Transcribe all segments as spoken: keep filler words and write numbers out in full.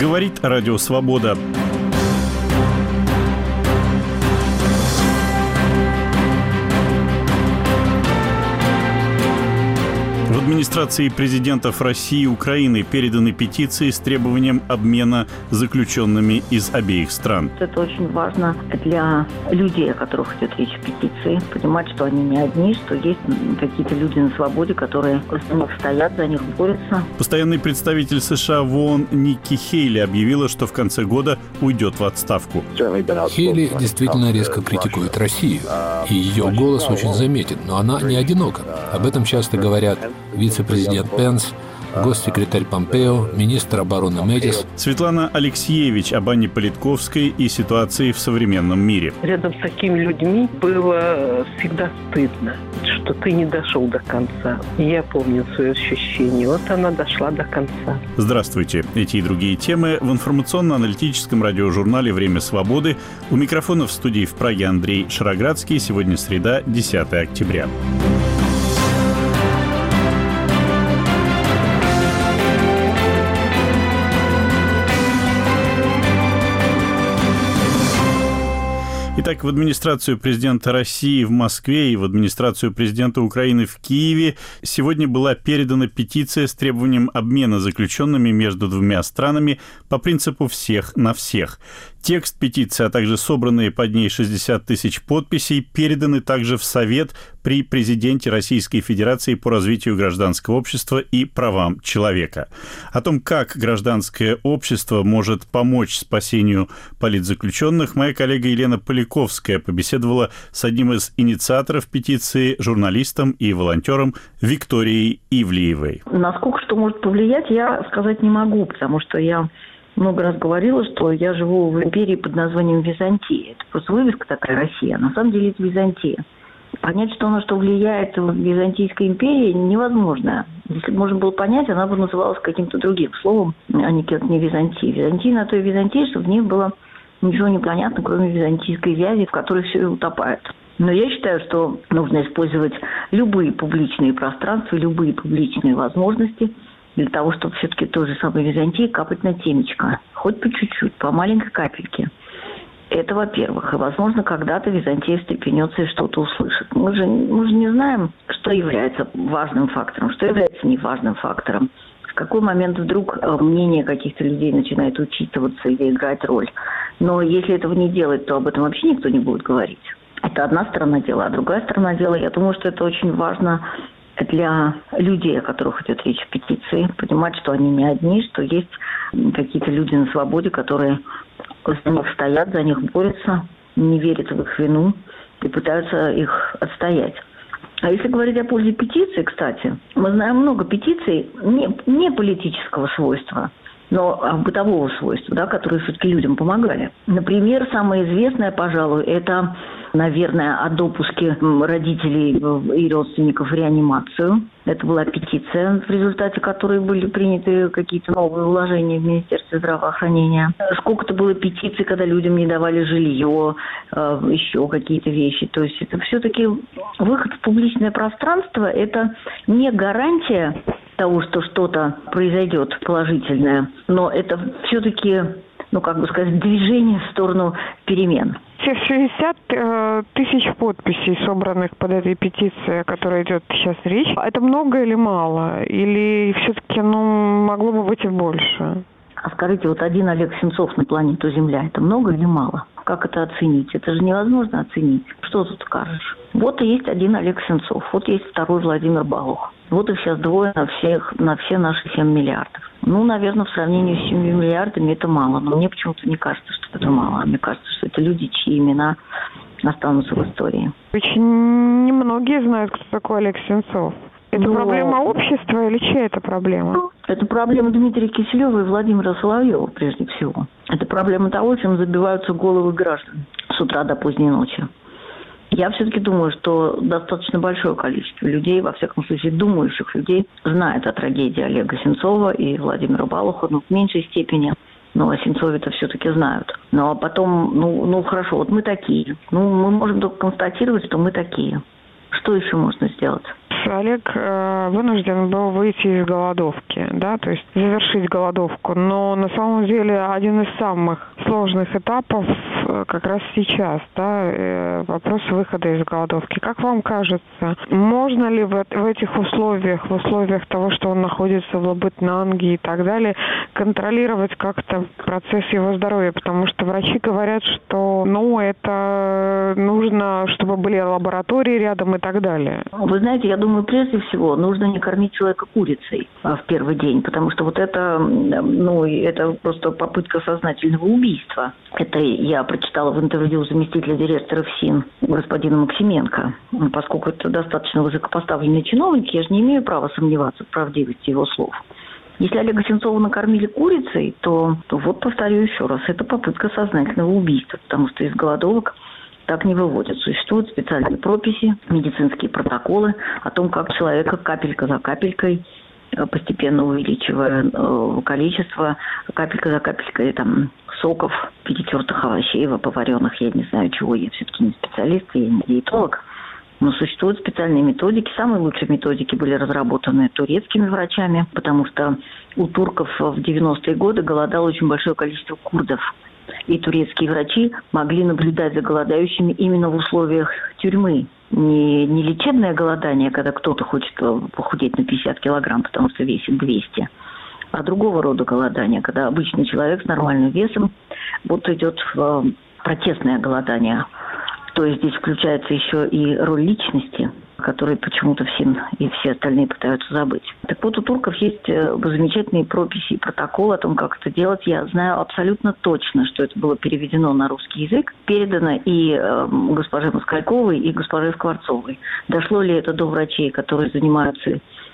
Говорит Радио Свобода. В администрации президентов России и Украины переданы петиции с требованием обмена заключенными из обеих стран. Это очень важно для людей, о которых идет речь в петиции. Понимать, что они не одни, что есть какие-то люди на свободе, которые за них стоят, за них борются. Постоянный представитель США в ООН Никки Хейли объявила, что в конце года уйдет в отставку. Хейли действительно резко критикует Россию, и ее голос очень заметен, но она не одинока. Об этом часто говорят вице-президент Пенс, госсекретарь Помпео, министр обороны Мэтис. Светлана Алексеевич об Анне Политковской и ситуации в современном мире. Рядом с такими людьми было всегда стыдно, что ты не дошел до конца. Я помню свои ощущения. Вот она дошла до конца. Здравствуйте. Эти и другие темы в информационно-аналитическом радиожурнале «Время свободы». У микрофона в студии в Праге Андрей Шароградский. Сегодня среда, десятое октября. Итак, в администрацию президента России в Москве и в администрацию президента Украины в Киеве сегодня была передана петиция с требованием обмена заключенными между двумя странами по принципу «всех на всех». Текст петиции, а также собранные под ней шестьдесят тысяч подписей переданы также в Совет при президенте Российской Федерации по развитию гражданского общества и правам человека. О том, как гражданское общество может помочь спасению политзаключенных, моя коллега Елена Поликовская побеседовала с одним из инициаторов петиции, журналистом и волонтером Викторией Ивлеевой. Насколько что может повлиять, я сказать не могу, потому что я много раз говорила, что я живу в империи под названием Византия. Это просто вывеска такая Россия. На самом деле это Византия. Понять, что на что влияет Византийская империя, невозможно. Если бы можно было понять, она бы называлась каким-то другим словом, а не как не Византия. Византия на то и Византия, что в ней было ничего не понятно, кроме византийской вязи, в которой все и утопает. Но я считаю, что нужно использовать любые публичные пространства, любые публичные возможности для того, чтобы все-таки той же самой Византии капать на темечко. Хоть по чуть-чуть, по маленькой капельке. Это во-первых. И, возможно, когда-то Византия встрепенется и что-то услышит. Мы же, мы же не знаем, что является важным фактором, что является неважным фактором. В какой момент вдруг мнение каких-то людей начинает учитываться или играть роль. Но если этого не делать, то об этом вообще никто не будет говорить. Это одна сторона дела. А другая сторона дела, я думаю, что это очень важно для людей, о которых идет речь в петиции, понимать, что они не одни, что есть какие-то люди на свободе, которые за них стоят, за них борются, не верят в их вину и пытаются их отстоять. А если говорить о пользе петиции, кстати, мы знаем много петиций не, не политического свойства, но бытового свойства, да, которые все-таки людям помогали. Например, самое известное, пожалуй, это, наверное, о допуске родителей и родственников в реанимацию. Это была петиция, в результате которой были приняты какие-то новые уложения в Министерстве здравоохранения. Сколько-то было петиций, когда людям не давали жилье, еще какие-то вещи. То есть это все-таки выход в публичное пространство – это не гарантия того, что что-то произойдет положительное, но это все-таки, ну, как бы сказать, движение в сторону перемен. Те шестьдесят э, тысяч подписей, собранных под этой петицией, о которой идет сейчас речь, это много или мало? Или все-таки, ну, могло бы быть и больше? А скажите, вот один Олег Сенцов на планету Земля, это много или мало? Как это оценить? Это же невозможно оценить. Что тут скажешь? Вот и есть один Олег Сенцов, вот есть второй Владимир Балух. Вот их сейчас двое на всех, на все наши семь миллиардов. Ну, наверное, в сравнении с семью миллиардами это мало. Но мне почему-то не кажется, что это мало. Мне кажется, что это люди, чьи имена останутся в истории. Очень немногие знают, кто такой Олег Сенцов. Это Но... проблема общества или чья это проблема? Это проблема Дмитрия Киселева и Владимира Соловьева, прежде всего. Это проблема того, чем забиваются головы граждан с утра до поздней ночи. Я все-таки думаю, что достаточно большое количество людей, во всяком случае думающих людей, знает о трагедии Олега Сенцова и Владимира Балуха, но в меньшей степени. Но о Сенцове-то все-таки знают. Ну, а потом, ну, ну хорошо, вот мы такие. Ну, мы можем только констатировать, что мы такие. Что еще можно сделать? Олег э, вынужден был выйти из голодовки, да, то есть завершить голодовку. Но на самом деле один из самых сложных этапов э, как раз сейчас, да, э, вопрос выхода из голодовки. Как вам кажется, можно ли в, в этих условиях, в условиях того, что он находится в Лабытнанге и так далее, контролировать как-то процесс его здоровья? Потому что врачи говорят, что, ну, это нужно, чтобы были лаборатории рядом и так далее. Вы знаете, я думаю, прежде всего нужно не кормить человека курицей в первый день, потому что вот это, ну, это просто попытка сознательного убийства. Это я прочитала в интервью заместителя директора ФСИН господина Максименко. Поскольку это достаточно высокопоставленный чиновник, я же не имею права сомневаться в правдивости его слов. Если Олега Сенцова накормили курицей, то, то вот повторю еще раз, это попытка сознательного убийства, потому что из голодовок так не выводят. Существуют специальные прописи, медицинские протоколы о том, как человека капелька за капелькой, постепенно увеличивая э, количество, капелька за капелькой там, соков, перетертых овощей, поваренных, я не знаю чего, я все-таки не специалист, я не диетолог. Но существуют специальные методики. Самые лучшие методики были разработаны турецкими врачами, потому что у турков в девяностые годы голодало очень большое количество курдов. И турецкие врачи могли наблюдать за голодающими именно в условиях тюрьмы. Не, не лечебное голодание, когда кто-то хочет похудеть на пятьдесят килограмм, потому что весит двести, а другого рода голодание, когда обычный человек с нормальным весом, вот идет в протестное голодание. То есть здесь включается еще и роль личности, которую почему-то все и все остальные пытаются забыть. Так вот, у турков есть замечательные прописи и протоколы о том, как это делать. Я знаю абсолютно точно, что это было переведено на русский язык, передано и э, госпоже Москальковой, и госпоже Скворцовой. Дошло ли это до врачей, которые занимаются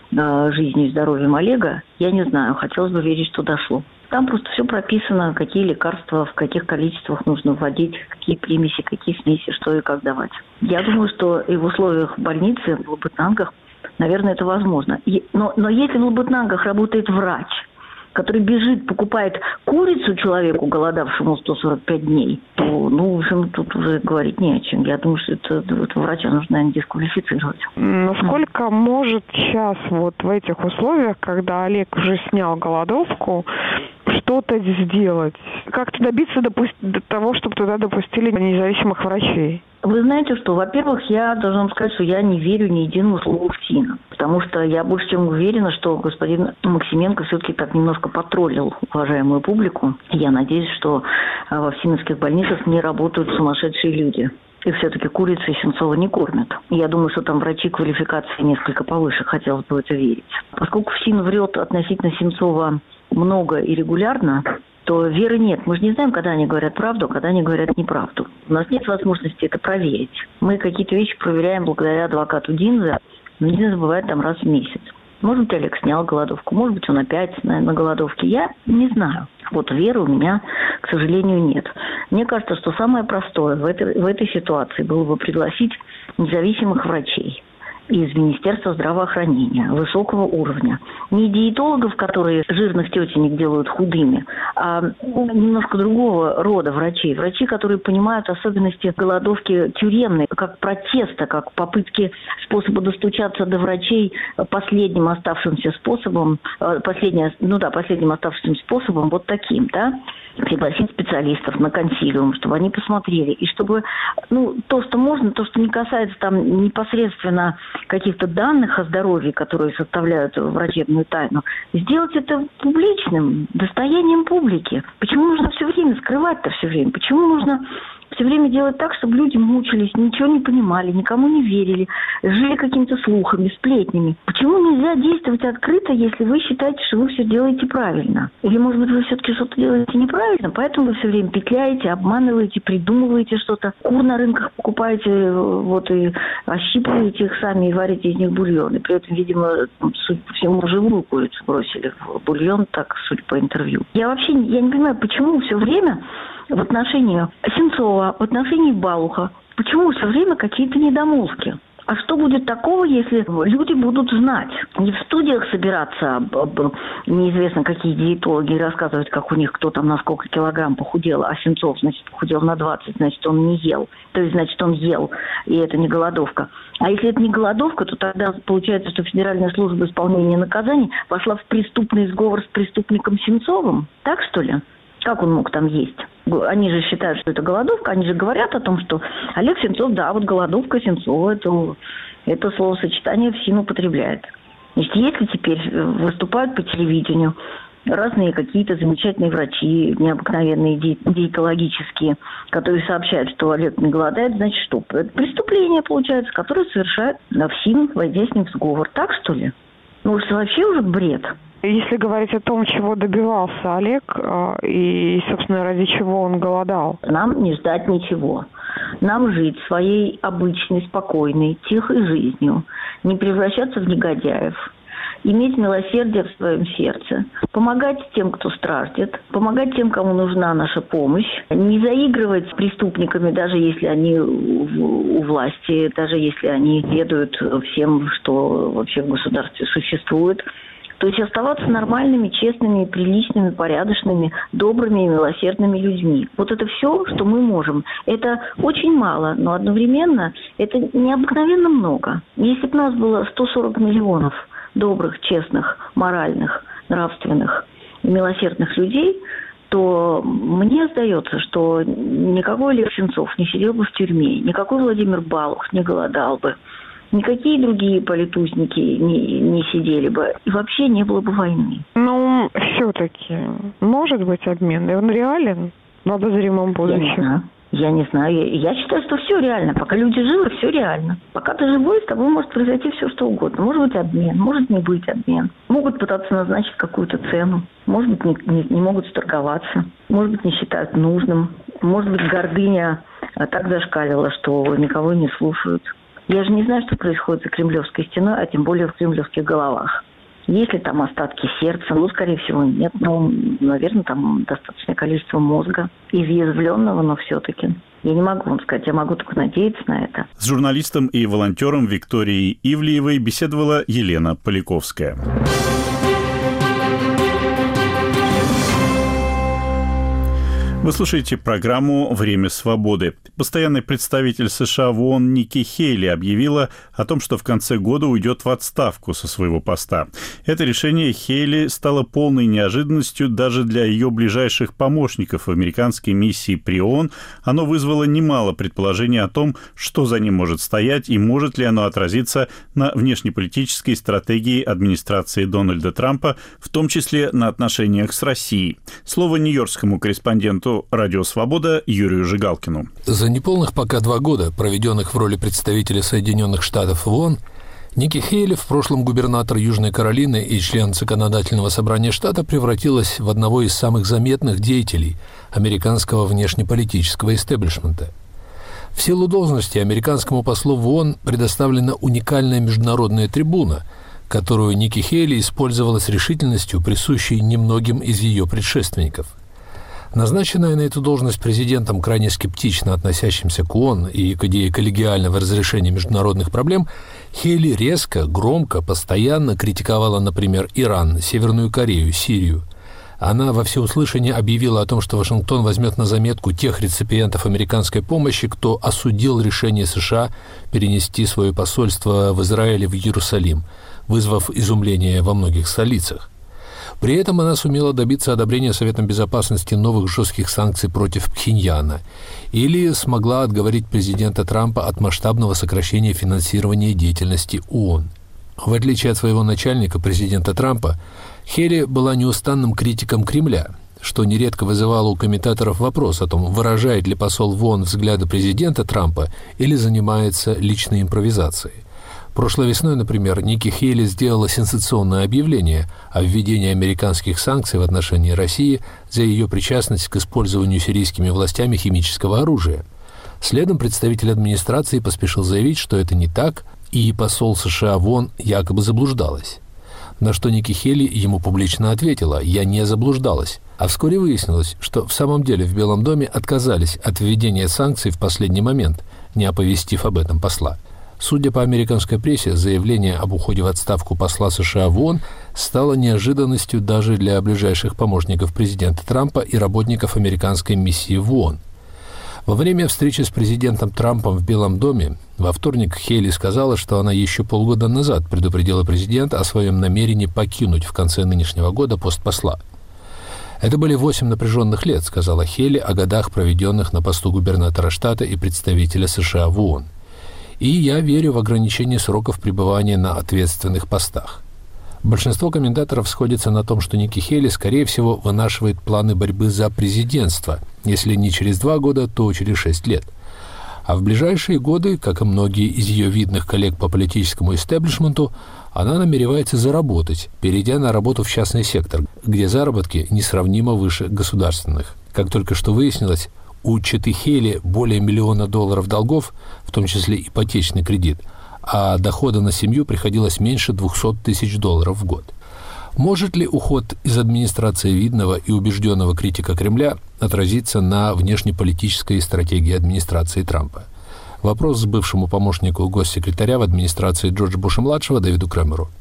э, жизнью и здоровьем Олега, я не знаю. Хотелось бы верить, что дошло. Там просто все прописано, какие лекарства, в каких количествах нужно вводить, какие примеси, какие смеси, что и как давать. Я думаю, что и в условиях больницы, в Лабытнангах, наверное, это возможно. И, но, но если в Лабытнангах работает врач, который бежит, покупает курицу человеку, голодавшему сто сорок пять дней, то, ну, в общем, тут уже говорить не о чем. Я думаю, что это, это врача нужно, наверное, дисквалифицировать. Насколько mm. может сейчас вот в этих условиях, когда Олег уже снял голодовку, что-то сделать? Как-то добиться допу- до того, чтобы туда допустили независимых врачей? Вы знаете что? Во-первых, я должна вам сказать, что я не верю ни единому слову ФСИНа. Потому что я больше чем уверена, что господин Максименко все-таки так немножко потроллил уважаемую публику. Я надеюсь, что во ФСИНовских больницах не работают сумасшедшие люди. И все-таки курицы Сенцова не кормят. Я думаю, что там врачи квалификации несколько повыше, хотелось бы в это верить. Поскольку ФСИН врет относительно Сенцова много и регулярно, то веры нет. Мы же не знаем, когда они говорят правду, а когда они говорят неправду. У нас нет возможности это проверить. Мы какие-то вещи проверяем благодаря адвокату Динзе, но Динзе бывает там раз в месяц. Может быть, Олег снял голодовку, может быть, он опять на, на голодовке. Я не знаю. Вот веры у меня, к сожалению, нет. Мне кажется, что самое простое в этой, в этой ситуации было бы пригласить независимых врачей из Министерства здравоохранения высокого уровня. Не диетологов, которые жирных тетенек делают худыми, а немножко другого рода врачей. Врачи, которые понимают особенности голодовки тюремной, как протеста, как попытки способа достучаться до врачей последним оставшимся способом, последним, ну да, последним оставшимся способом, вот таким, да, пригласить специалистов на консилиум, чтобы они посмотрели, и чтобы, ну, то, что можно, то, что не касается там непосредственно каких-то данных о здоровье, которые составляют врачебную тайну, сделать это публичным, достоянием публики. Почему нужно все время скрывать-то все время? Почему нужно все время делать так, чтобы люди мучились, ничего не понимали, никому не верили, жили какими-то слухами, сплетнями? Почему нельзя действовать открыто, если вы считаете, что вы все делаете правильно? Или, может быть, вы все-таки что-то делаете неправильно, поэтому вы все время петляете, обманываете, придумываете что-то, кур на рынках покупаете, вот, и ощипываете их сами и варите из них бульон. И при этом, видимо, судя по всему, живую курицу бросили в бульон, так, судя по интервью. Я вообще я не понимаю, почему все время в отношении Сенцова, в отношении Балуха, почему все время какие-то недомолвки? А что будет такого, если люди будут знать? Не в студиях собираться неизвестно какие диетологи рассказывать, как у них кто там на сколько килограмм похудел, а Сенцов, значит, похудел на двадцать, значит, он не ел. То есть, значит, он ел, и это не голодовка. А если это не голодовка, то тогда получается, что Федеральная служба исполнения наказаний вошла в преступный сговор с преступником Сенцовым. Так, что ли? Как он мог там есть? Они же считают, что это голодовка. Они же говорят о том, что Олег Сенцов, да, вот голодовка Сенцова, это, это словосочетание ФСИН употребляет. Значит, если теперь выступают по телевидению разные какие-то замечательные врачи, необыкновенные ди- диетологические, которые сообщают, что Олег не голодает, значит что? Это преступление, получается, которое совершает ФСИН, войдя с ним в сговор. Так, что ли? Ну, это вообще уже бред. Если говорить о том, чего добивался Олег и, собственно, ради чего он голодал. Нам не ждать ничего. Нам жить своей обычной, спокойной, тихой жизнью. Не превращаться в негодяев. Иметь милосердие в своем сердце. Помогать тем, кто страждет. Помогать тем, кому нужна наша помощь. Не заигрывать с преступниками, даже если они у власти, даже если они ведают всем, что вообще в государстве существует. То есть оставаться нормальными, честными, приличными, порядочными, добрыми и милосердными людьми. Вот это все, что мы можем. Это очень мало, но одновременно это необыкновенно много. Если бы у нас было сто сорок миллионов добрых, честных, моральных, нравственных и милосердных людей, то мне сдается, что никакой Олег Сенцов не сидел бы в тюрьме, никакой Владимир Балух не голодал бы. Никакие другие политузники не, не сидели бы. И вообще не было бы войны. Ну, все-таки, может быть обмен? И он реален в обозримом будущем? Я не знаю. Я не знаю. Я, я считаю, что все реально. Пока люди живы, все реально. Пока ты живой, с тобой может произойти все, что угодно. Может быть обмен, может не быть обмен. Могут пытаться назначить какую-то цену. Может быть, не, не, не могут сторговаться. Может быть, не считают нужным. Может быть, гордыня так зашкалила, что никого не слушают. Я же не знаю, что происходит за Кремлевской стеной, а тем более в кремлевских головах. Есть ли там остатки сердца? Ну, скорее всего, нет. Но, наверное, там достаточное количество мозга, изъязвленного, но все-таки. Я не могу вам сказать, я могу только надеяться на это. С журналистом и волонтером Викторией Ивлеевой беседовала Елена Поляковская. Вы слушаете программу «Время свободы». Постоянный представитель США в ООН Ники Хейли объявила о том, что в конце года уйдет в отставку со своего поста. Это решение Хейли стало полной неожиданностью даже для ее ближайших помощников в американской миссии при ООН. Оно вызвало немало предположений о том, что за ним может стоять и может ли оно отразиться на внешнеполитической стратегии администрации Дональда Трампа, в том числе на отношениях с Россией. Слово нью-йоркскому корреспонденту «Радио Свобода» Юрию Жигалкину. За неполных пока два года, проведенных в роли представителя Соединенных Штатов в ООН, Ники Хейли, в прошлом губернатор Южной Каролины и член Законодательного собрания штата, превратилась в одного из самых заметных деятелей американского внешнеполитического истеблишмента. В силу должности американскому послу в ООН предоставлена уникальная международная трибуна, которую Ники Хейли использовала с решительностью, присущей немногим из ее предшественников. Назначенная на эту должность президентом, крайне скептично относящимся к ООН и к идее коллегиального разрешения международных проблем, Хейли резко, громко, постоянно критиковала, например, Иран, Северную Корею, Сирию. Она во всеуслышание объявила о том, что Вашингтон возьмет на заметку тех реципиентов американской помощи, кто осудил решение США перенести свое посольство в Израиле в Иерусалим, вызвав изумление во многих столицах. При этом она сумела добиться одобрения Советом Безопасности новых жестких санкций против Пхеньяна или смогла отговорить президента Трампа от масштабного сокращения финансирования деятельности ООН. В отличие от своего начальника, президента Трампа, Хейли была неустанным критиком Кремля, что нередко вызывало у комментаторов вопрос о том, выражает ли посол в ООН взгляды президента Трампа или занимается личной импровизацией. Прошлой весной, например, Ники Хейли сделала сенсационное объявление о введении американских санкций в отношении России за ее причастность к использованию сирийскими властями химического оружия. Следом представитель администрации поспешил заявить, что это не так, и посол США в ООН якобы заблуждалась. На что Ники Хейли ему публично ответила: «Я не заблуждалась». А вскоре выяснилось, что в самом деле в Белом доме отказались от введения санкций в последний момент, не оповестив об этом посла. Судя по американской прессе, заявление об уходе в отставку посла США в ООН стало неожиданностью даже для ближайших помощников президента Трампа и работников американской миссии в ООН. Во время встречи с президентом Трампом в Белом доме во вторник Хейли сказала, что она еще полгода назад предупредила президента о своем намерении покинуть в конце нынешнего года пост посла. «Это были восемь напряженных лет», — сказала Хейли о годах, проведенных на посту губернатора штата и представителя США в ООН. «И я верю в ограничение сроков пребывания на ответственных постах». Большинство комментаторов сходится на том, что Ники Хейли, скорее всего, вынашивает планы борьбы за президентство, если не через два года, то через шесть лет. А в ближайшие годы, как и многие из ее видных коллег по политическому истеблишменту, она намеревается заработать, перейдя на работу в частный сектор, где заработки несравнимо выше государственных. Как только что выяснилось, у четы Хейли более миллиона долларов долгов, в том числе ипотечный кредит, а дохода на семью приходилось меньше двухсот тысяч долларов в год. Может ли уход из администрации видного и убежденного критика Кремля отразиться на внешнеполитической стратегии администрации Трампа? Вопрос к бывшему помощнику госсекретаря в администрации Джорджа Буша-младшего Дэвиду Кремеру.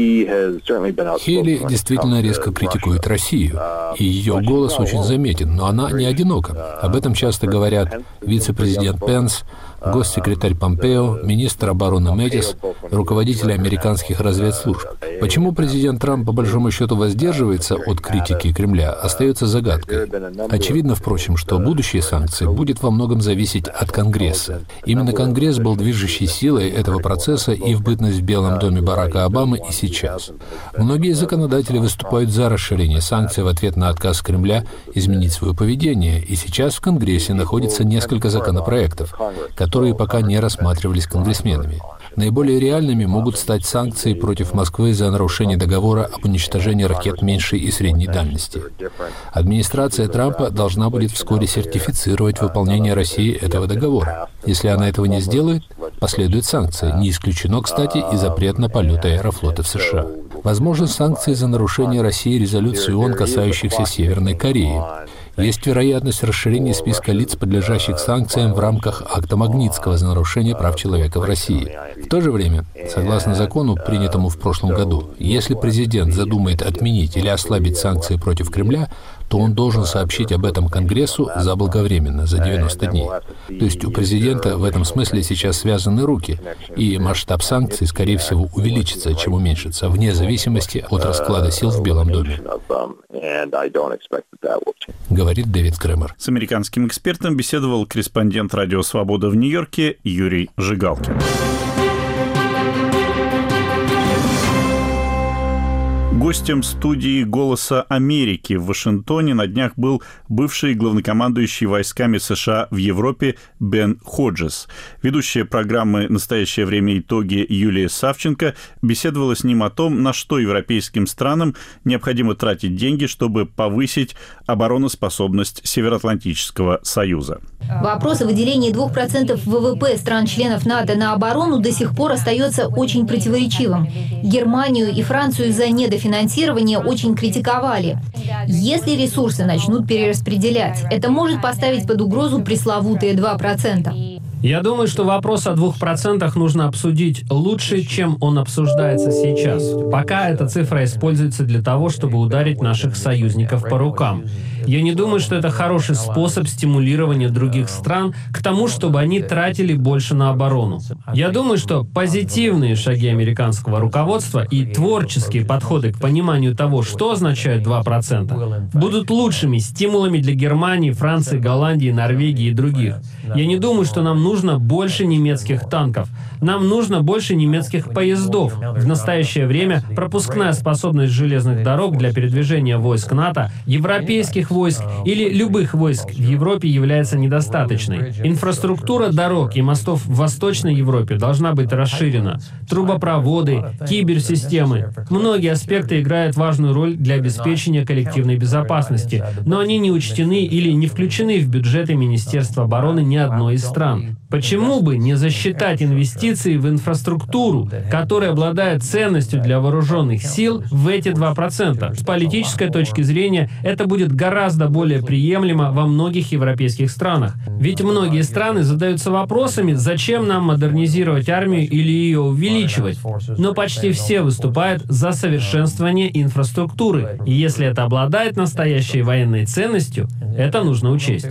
Хейли действительно резко критикует Россию, и ее голос очень заметен, но она не одинока. Об этом часто говорят вице-президент Пенс, госсекретарь Помпео, министр обороны Мэттис, руководители американских разведслужб. Почему президент Трамп по большому счету воздерживается от критики Кремля, остается загадкой. Очевидно, впрочем, что будущие санкции будет во многом зависеть от Конгресса. Именно Конгресс был движущей силой этого процесса и в бытность в Белом доме Барака Обамы, и сейчас. Многие законодатели выступают за расширение санкций в ответ на отказ Кремля изменить свое поведение, и сейчас в Конгрессе находится несколько законопроектов, которые пока не рассматривались конгрессменами. Наиболее реальными могут стать санкции против Москвы за нарушение договора об уничтожении ракет меньшей и средней дальности. Администрация Трампа должна будет вскоре сертифицировать выполнение России этого договора. Если она этого не сделает, последуют санкции. Не исключено, кстати, и запрет на полеты Аэрофлота в США. Возможно, санкции за нарушение России резолюции ООН, касающихся Северной Кореи. Есть вероятность расширения списка лиц, подлежащих санкциям в рамках акта Магнитского за нарушение прав человека в России. В то же время, согласно закону, принятому в прошлом году, если президент задумает отменить или ослабить санкции против Кремля, то он должен сообщить об этом Конгрессу заблаговременно, за девяносто дней. То есть у президента в этом смысле сейчас связаны руки, и масштаб санкций, скорее всего, увеличится, чем уменьшится, вне зависимости от расклада сил в Белом доме. Говорит Дэвид Кремер. С американским экспертом беседовал корреспондент «Радио Свобода» в Нью-Йорке Юрий Жигалкин. Гостем студии «Голоса Америки» в Вашингтоне на днях был бывший главнокомандующий войсками США в Европе Бен Ходжес. Ведущая программы «Настоящее время. Итоги» Юлия Савченко беседовала с ним о том, на что европейским странам необходимо тратить деньги, чтобы повысить обороноспособность Североатлантического Союза. Вопрос о выделении двух процентов ВВП стран-членов НАТО на оборону до сих пор остается очень противоречивым. Германию и Францию за недофинансирование очень критиковали. Если ресурсы начнут перераспределять, это может поставить под угрозу пресловутые два процента. Я думаю, что вопрос о двух процентах нужно обсудить лучше, чем он обсуждается сейчас. Пока эта цифра используется для того, чтобы ударить наших союзников по рукам. Я не думаю, что это хороший способ стимулирования других стран к тому, чтобы они тратили больше на оборону. Я думаю, что позитивные шаги американского руководства и творческие подходы к пониманию того, что означает два процента, будут лучшими стимулами для Германии, Франции, Голландии, Норвегии и других. Я не думаю, что нам нужно больше немецких танков. Нам нужно больше немецких поездов. В настоящее время пропускная способность железных дорог для передвижения войск НАТО, европейских войск или любых войск в Европе является недостаточной. Инфраструктура дорог и мостов в Восточной Европе должна быть расширена. Трубопроводы, киберсистемы. Многие аспекты играют важную роль для обеспечения коллективной безопасности, но они не учтены или не включены в бюджеты Министерства обороны ни одной из стран. Почему бы не засчитать инвестиции в инфраструктуру, которая обладает ценностью для вооруженных сил, в эти два процента? С политической точки зрения это будет гораздо более приемлемо во многих европейских странах. Ведь многие страны задаются вопросами, зачем нам модернизировать армию или ее увеличивать. Но почти все выступают за совершенствование инфраструктуры. И если это обладает настоящей военной ценностью, это нужно учесть.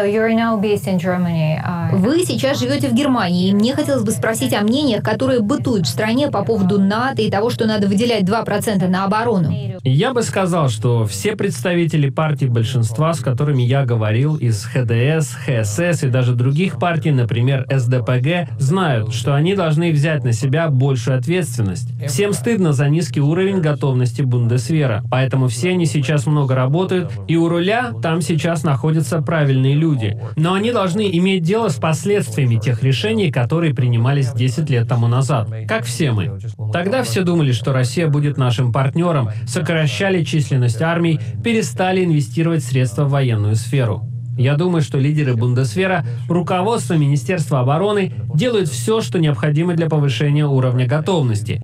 Вы сейчас живете в Германии, и мне хотелось бы спросить о мнениях, которые бытуют в стране по поводу НАТО и того, что надо выделять два процента на оборону. Я бы сказал, что все представители партий большинства, с которыми я говорил, из ха дэ эс, ха эс эс и даже других партий, например, эс дэ пэ гэ, знают, что они должны взять на себя большую ответственность. Всем стыдно за низкий уровень готовности Бундесвера, поэтому все они сейчас много работают, и у руля там сейчас находятся правильные люди. Но они должны иметь дело с последствиями тех решений, которые принимались десять лет тому назад, как все мы. Тогда все думали, что Россия будет нашим партнером, сокращали численность армий, перестали инвестировать средства в военную сферу. Я думаю, что лидеры Бундесвера, руководство Министерства обороны делают все, что необходимо для повышения уровня готовности.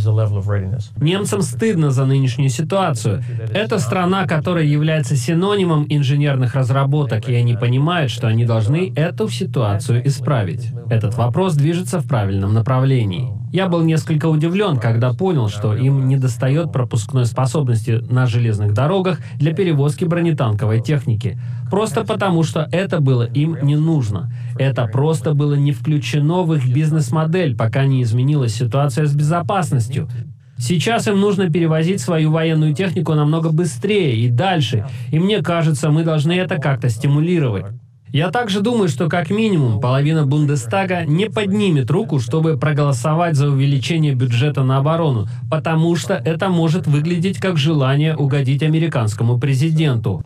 Немцам стыдно за нынешнюю ситуацию. Это страна, которая является синонимом инженерных разработок, и они понимают, что они должны эту ситуацию исправить. Этот вопрос движется в правильном направлении. Я был несколько удивлен, когда понял, что им недостает пропускной способности на железных дорогах для перевозки бронетанковой техники. Просто потому, что это было им не нужно. Это просто было не включено в их бизнес-модель, пока не изменилась ситуация с безопасностью. Сейчас им нужно перевозить свою военную технику намного быстрее и дальше, и мне кажется, мы должны это как-то стимулировать. Я также думаю, что как минимум половина Бундестага не поднимет руку, чтобы проголосовать за увеличение бюджета на оборону, потому что это может выглядеть как желание угодить американскому президенту.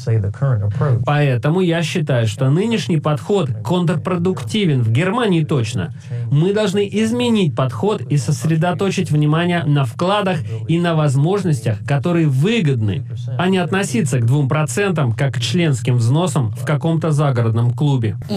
Поэтому я считаю, что нынешний подход контрпродуктивен в Германии точно. Мы должны изменить подход и сосредоточить внимание на вкладах и на возможностях, которые выгодны, а не относиться к двум процентам как к членским взносам в каком-то загородном загородном клубе. В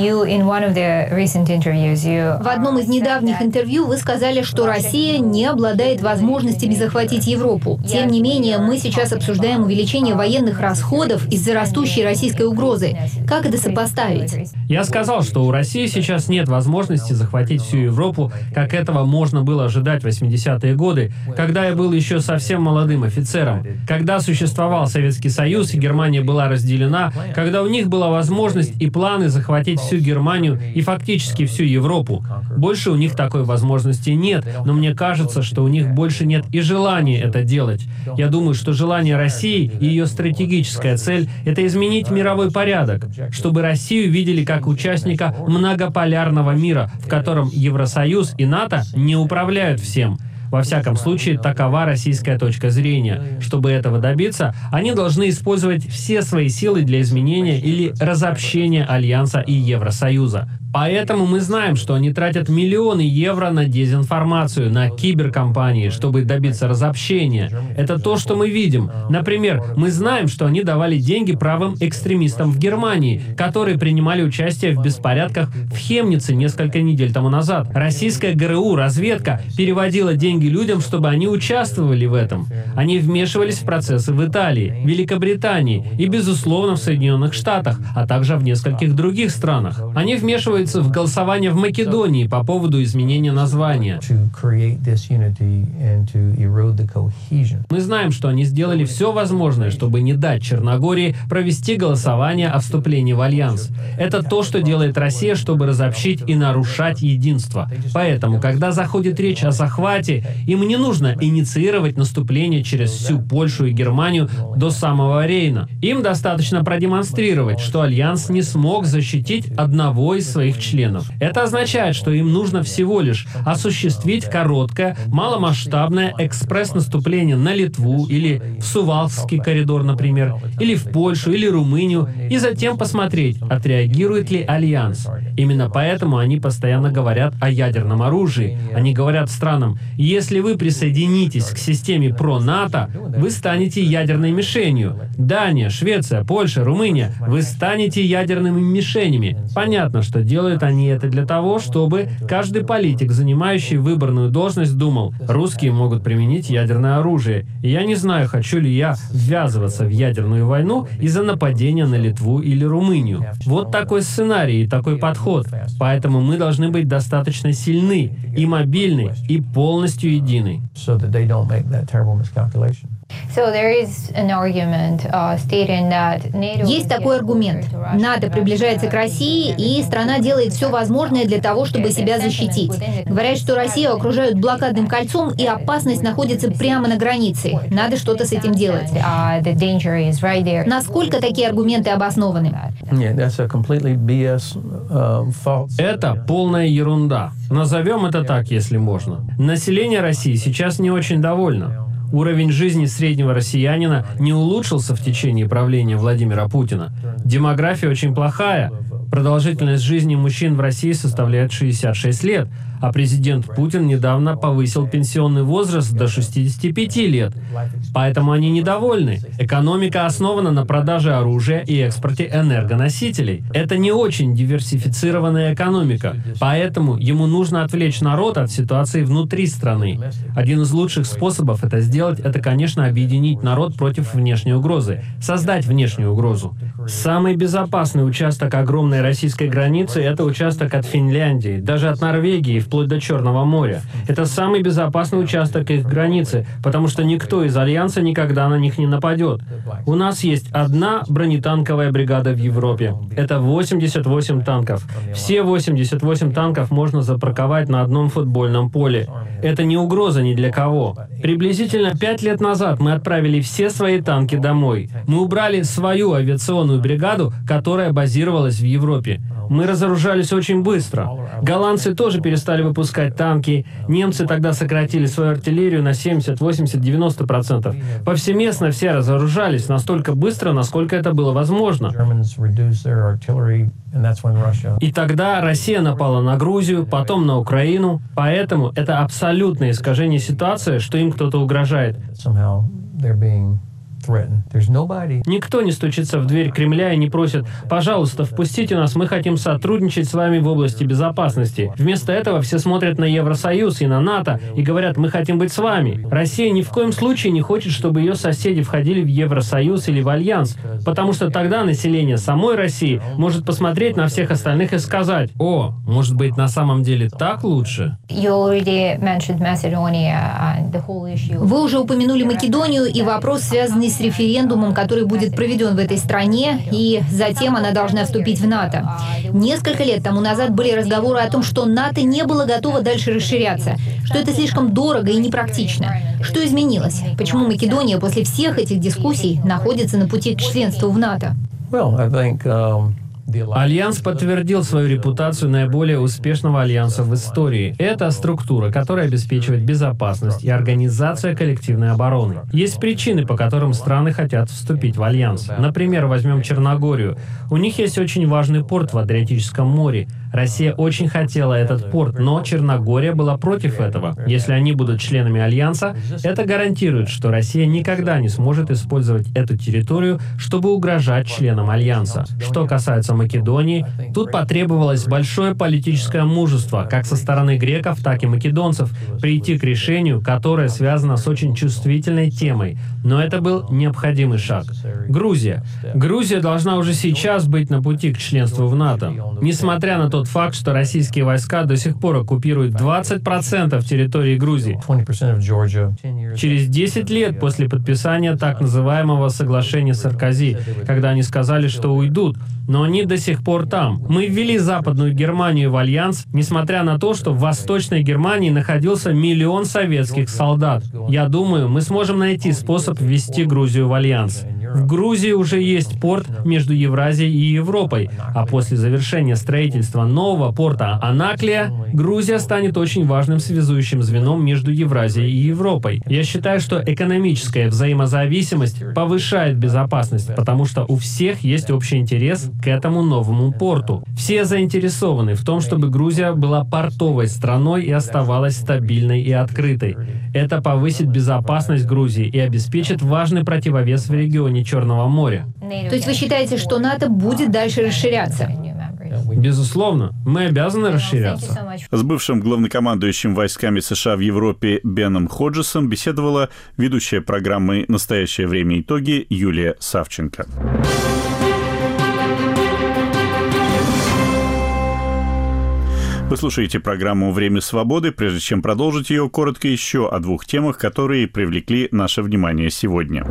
одном из недавних интервью вы сказали, что Россия не обладает возможностями захватить Европу. Тем не менее, мы сейчас обсуждаем увеличение военных расходов из-за растущей российской угрозы. Как это сопоставить? Я сказал, что у России сейчас нет возможности захватить всю Европу, как этого можно было ожидать в восьмидесятые годы, когда я был еще совсем молодым офицером, когда существовал Советский Союз и Германия была разделена, когда у них была возможность и планы захватить всю Германию и фактически всю Европу. Больше у них такой возможности нет, но мне кажется, что у них больше нет и желания это делать. Я думаю, что желание России и ее стратегическая цель — это изменить мировой порядок, чтобы Россию видели как участника многополярного мира, в котором Евросоюз и НАТО не управляют всем. Во всяком случае, такова российская точка зрения. Чтобы этого добиться, они должны использовать все свои силы для изменения или разобщения Альянса и Евросоюза. Поэтому мы знаем, что они тратят миллионы евро на дезинформацию, на киберкомпании, чтобы добиться разобщения. Это то, что мы видим. Например, мы знаем, что они давали деньги правым экстремистам в Германии, которые принимали участие в беспорядках в Хемнице несколько недель тому назад. Российская гэ эр у, разведка, переводила деньги людям, чтобы они участвовали в этом. Они вмешивались в процессы в Италии, Великобритании и, безусловно, в Соединенных Штатах, а также в нескольких других странах. Они вмешиваются в голосование в Македонии по поводу изменения названия. Мы знаем, что они сделали все возможное, чтобы не дать Черногории провести голосование о вступлении в Альянс. Это то, что делает Россия, чтобы разобщить и нарушать единство. Поэтому, когда заходит речь о захвате, им не нужно инициировать наступление через всю Польшу и Германию до самого Рейна. Им достаточно продемонстрировать, что Альянс не смог защитить одного из своих членов. Это означает, что им нужно всего лишь осуществить короткое, маломасштабное экспресс-наступление на Литву или в Сувалкский коридор, например, или в Польшу, или Румынию, и затем посмотреть, отреагирует ли Альянс. Именно поэтому они постоянно говорят о ядерном оружии. Они говорят странам: если вы присоединитесь к системе про-НАТО, вы станете ядерной мишенью. Дания, Швеция, Польша, Румыния, вы станете ядерными мишенями. Понятно, что делать делают они это для того, чтобы каждый политик, занимающий выборную должность, думал, русские могут применить ядерное оружие. И я не знаю, хочу ли я ввязываться в ядерную войну из-за нападения на Литву или Румынию. Вот такой сценарий и такой подход. Поэтому мы должны быть достаточно сильны и мобильны, и полностью едины. Есть такой аргумент. НАТО приближается к России, и страна делает все возможное для того, чтобы себя защитить. Говорят, что Россию окружают блокадным кольцом, и опасность находится прямо на границе. Надо что-то с этим делать. Насколько такие аргументы обоснованы? Это полная ерунда. Назовем это так, если можно. Население России сейчас не очень довольно. Уровень жизни среднего россиянина не улучшился в течение правления Владимира Путина. Демография очень плохая. Продолжительность жизни мужчин в России составляет шестьдесят шесть лет, а президент Путин недавно повысил пенсионный возраст до шестидесяти пяти лет. Поэтому они недовольны. Экономика основана на продаже оружия и экспорте энергоносителей. Это не очень диверсифицированная экономика, поэтому ему нужно отвлечь народ от ситуации внутри страны. Один из лучших способов это сделать, это, конечно, объединить народ против внешней угрозы, создать внешнюю угрозу. Самый безопасный участок огромной российской границы – это участок от Финляндии, даже от Норвегии, вплоть до Черного моря. Это самый безопасный участок их границы, потому что никто из Альянса никогда на них не нападет. У нас есть одна бронетанковая бригада в Европе. Это восемьдесят восемь танков. Все восемьдесят восемь танков можно запарковать на одном футбольном поле. Это не угроза ни для кого. Приблизительно пять лет назад мы отправили все свои танки домой. Мы убрали свою авиационную бригаду, которая базировалась в Европе. Мы разоружались очень быстро. Голландцы тоже перестали выпускать танки. Немцы тогда сократили свою артиллерию на семьдесят, восемьдесят, девяносто процентов. Повсеместно все разоружались настолько быстро, насколько это было возможно. И тогда Россия напала на Грузию, потом на Украину. Поэтому это абсолютное искажение ситуации, что им кто-то угрожает. Никто не стучится в дверь Кремля и не просит: «Пожалуйста, впустите нас, мы хотим сотрудничать с вами в области безопасности». Вместо этого все смотрят на Евросоюз и на НАТО и говорят: «Мы хотим быть с вами». Россия ни в коем случае не хочет, чтобы ее соседи входили в Евросоюз или в Альянс, потому что тогда население самой России может посмотреть на всех остальных и сказать: «О, может быть, на самом деле так лучше». Вы уже упомянули Македонию и вопрос, связанный с референдумом, который будет проведен в этой стране, и затем она должна вступить в НАТО. Несколько лет тому назад были разговоры о том, что НАТО не было готово дальше расширяться, что это слишком дорого и непрактично. Что изменилось? Почему Македония после всех этих дискуссий находится на пути к членству в НАТО? Альянс подтвердил свою репутацию наиболее успешного альянса в истории. Это структура, которая обеспечивает безопасность и организация коллективной обороны. Есть причины, по которым страны хотят вступить в альянс. Например, возьмем Черногорию. У них есть очень важный порт в Адриатическом море. Россия очень хотела этот порт, но Черногория была против этого. Если они будут членами альянса, это гарантирует, что Россия никогда не сможет использовать эту территорию, чтобы угрожать членам альянса. Что касается Македонии, тут потребовалось большое политическое мужество, как со стороны греков, так и македонцев, прийти к решению, которое связано с очень чувствительной темой. Но это был необходимый шаг. Грузия. Грузия должна уже сейчас быть на пути к членству в НАТО. Несмотря на тот факт, что российские войска до сих пор оккупируют двадцать процентов территории Грузии. Через десять лет после подписания так называемого соглашения Саркози, когда они сказали, что уйдут, но они до сих пор там. Мы ввели Западную Германию в альянс, несмотря на то, что в Восточной Германии находился миллион советских солдат. Я думаю, мы сможем найти способ ввести Грузию в альянс. В Грузии уже есть порт между Евразией и Европой, а после завершения строительства нового порта Анаклия, Грузия станет очень важным связующим звеном между Евразией и Европой. Я считаю, что экономическая взаимозависимость повышает безопасность, потому что у всех есть общий интерес к этому новому порту. Все заинтересованы в том, чтобы Грузия была портовой страной и оставалась стабильной и открытой. Это повысит безопасность Грузии и обеспечит важный противовес в регионе Черного моря. То есть вы считаете, что НАТО будет дальше расширяться? Безусловно, мы обязаны расширяться. С бывшим главнокомандующим войсками США в Европе Беном Ходжесом беседовала ведущая программы «Настоящее время. Итоги» Юлия Савченко. Вы слушаете программу «Время свободы». Прежде чем продолжить ее, коротко еще о двух темах, которые привлекли наше внимание сегодня.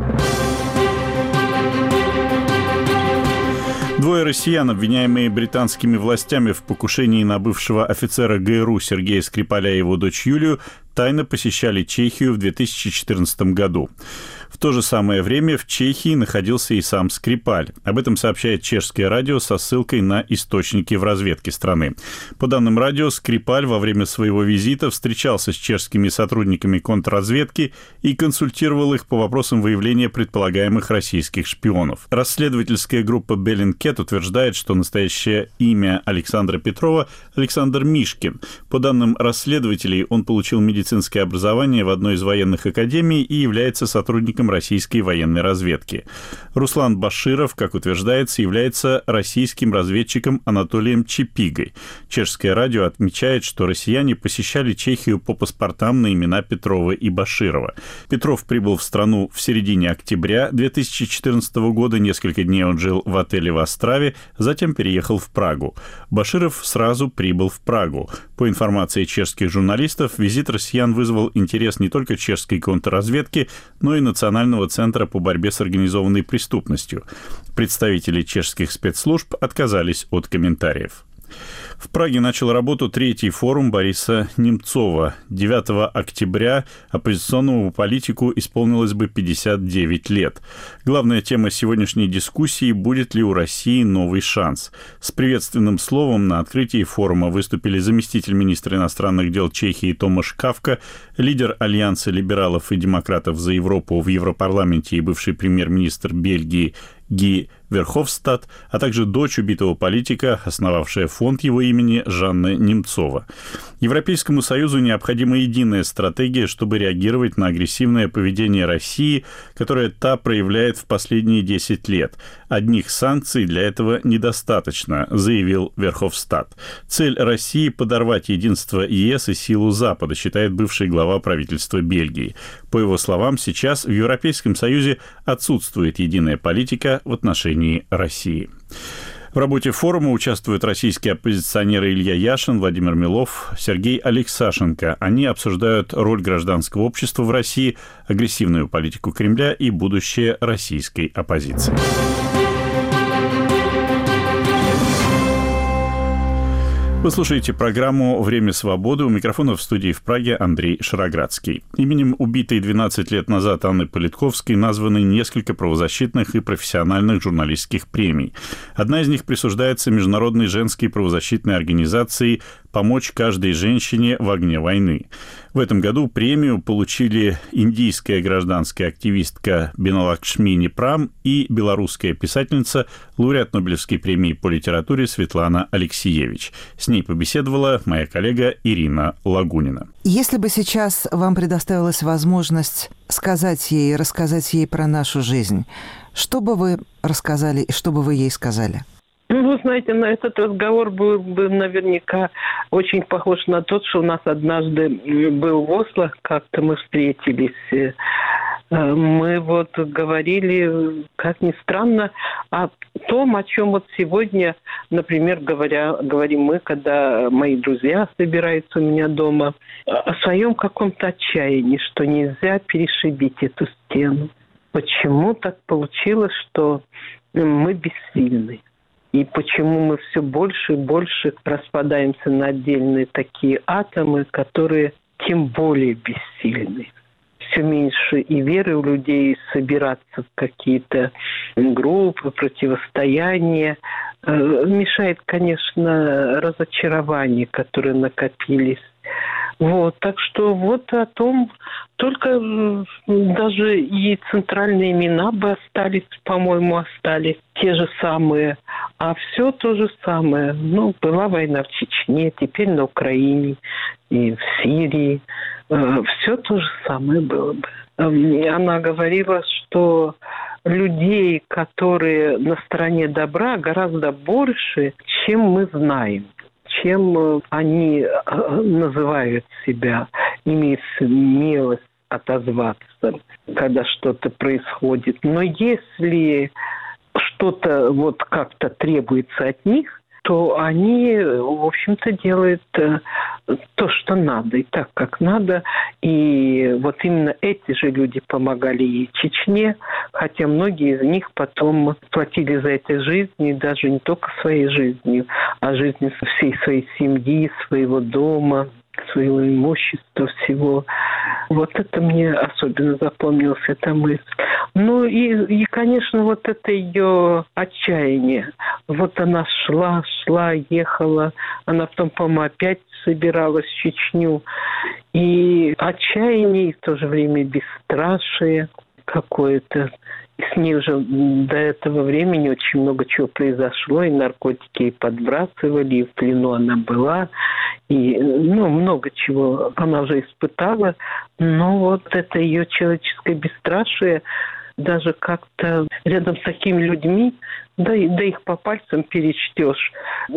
Двое россиян, обвиняемые британскими властями в покушении на бывшего офицера ГРУ Сергея Скрипаля и его дочь Юлию, тайно посещали Чехию в две тысячи четырнадцатом году. В то же самое время в Чехии находился и сам Скрипаль. Об этом сообщает чешское радио со ссылкой на источники в разведке страны. По данным радио, Скрипаль во время своего визита встречался с чешскими сотрудниками контрразведки и консультировал их по вопросам выявления предполагаемых российских шпионов. Расследовательская группа Bellingcat утверждает, что настоящее имя Александра Петрова – Александр Мишкин. По данным расследователей, он получил медицинское образование в одной из военных академий и является сотрудником российской военной разведки. Руслан Баширов, как утверждается, является российским разведчиком Анатолием Чепигой. Чешское радио отмечает, что россияне посещали Чехию по паспортам на имена Петрова и Баширова. Петров прибыл в страну в середине октября две тысячи четырнадцатого года. Несколько дней он жил в отеле в Острове, затем переехал в Прагу. Баширов сразу прибыл в Прагу. По информации чешских журналистов, визит россиян вызвал интерес не только чешской контрразведки, но и национальной Национального центра по борьбе с организованной преступностью. Представители чешских спецслужб отказались от комментариев. В Праге начал работу третий форум Бориса Немцова. девятого октября оппозиционному политику исполнилось бы пятьдесят девять лет. Главная тема сегодняшней дискуссии – будет ли у России новый шанс. С приветственным словом на открытии форума выступили заместитель министра иностранных дел Чехии Томаш Кавка, лидер Альянса либералов и демократов за Европу в Европарламенте и бывший премьер-министр Бельгии Ги Верховстад, а также дочь убитого политика, основавшая фонд его имени Жанна Немцова. Европейскому Союзу необходима единая стратегия, чтобы реагировать на агрессивное поведение России, которое та проявляет в последние десять лет. Одних санкций для этого недостаточно, заявил Верховстад. Цель России – подорвать единство ЕС и силу Запада, считает бывший глава правительства Бельгии. По его словам, сейчас в Европейском Союзе отсутствует единая политика в отношении России. В работе форума участвуют российские оппозиционеры Илья Яшин, Владимир Милов, Сергей Алексашенко. Они обсуждают роль гражданского общества в России, агрессивную политику Кремля и будущее российской оппозиции. Вы слушаете программу «Время свободы». У микрофона в студии в Праге Андрей Шароградский. Именем убитой двенадцать лет назад Анны Политковской названы несколько правозащитных и профессиональных журналистских премий. Одна из них присуждается Международной женской правозащитной организации «Помочь каждой женщине в огне войны». В этом году премию получили индийская гражданская активистка Бинолакшми Прам и белорусская писательница, лауреат Нобелевской премии по литературе Светлана Алексиевич. С ней побеседовала моя коллега Ирина Лагунина. Если бы сейчас вам предоставилась возможность сказать ей, рассказать ей про нашу жизнь, что бы вы рассказали и что бы вы ей сказали? Ну, вы знаете, на этот разговор был бы наверняка очень похож на тот, что у нас однажды был в Осло, как-то мы встретились. Мы вот говорили, как ни странно, о том, о чем вот сегодня, например, говоря, говорим мы, когда мои друзья собираются у меня дома, о своем каком-то отчаянии, что нельзя перешибить эту стену. Почему так получилось, что мы бессильны? И почему мы все больше и больше распадаемся на отдельные такие атомы, которые тем более бессильны. Все меньше и веры у людей собираться в какие-то группы, противостояния. Мешает, конечно, разочарование, которые накопились. Вот, так что вот о том, только даже и центральные имена бы остались, по-моему, остались те же самые, а все то же самое. Ну, была война в Чечне, теперь на Украине и в Сирии. Все то же самое было бы. Она говорила, что людей, которые на стороне добра, гораздо больше, чем мы знаем, чем они называют себя, имеют смелость отозваться, когда что-то происходит. Но если что-то вот как-то требуется от них, то они, в общем-то, делают то, что надо, и так, как надо. И вот именно эти же люди помогали и Чечне, хотя многие из них потом платили за это жизнью, даже не только своей жизнью, а жизнью всей своей семьи, своего дома, своего имущества, всего. Вот это мне особенно запомнилась, эта мысль. Ну и, и, конечно, вот это ее отчаяние. Вот она шла, шла, ехала. Она потом, по-моему, опять собиралась в Чечню. И отчаяние, и в то же время бесстрашие какое-то. И с ней уже до этого времени очень много чего произошло. И наркотики ей подбрасывали, и в плену она была. И, ну, много чего она уже испытала. Но вот это ее человеческое бесстрашие, даже как-то рядом с такими людьми, да, да их по пальцам перечтешь,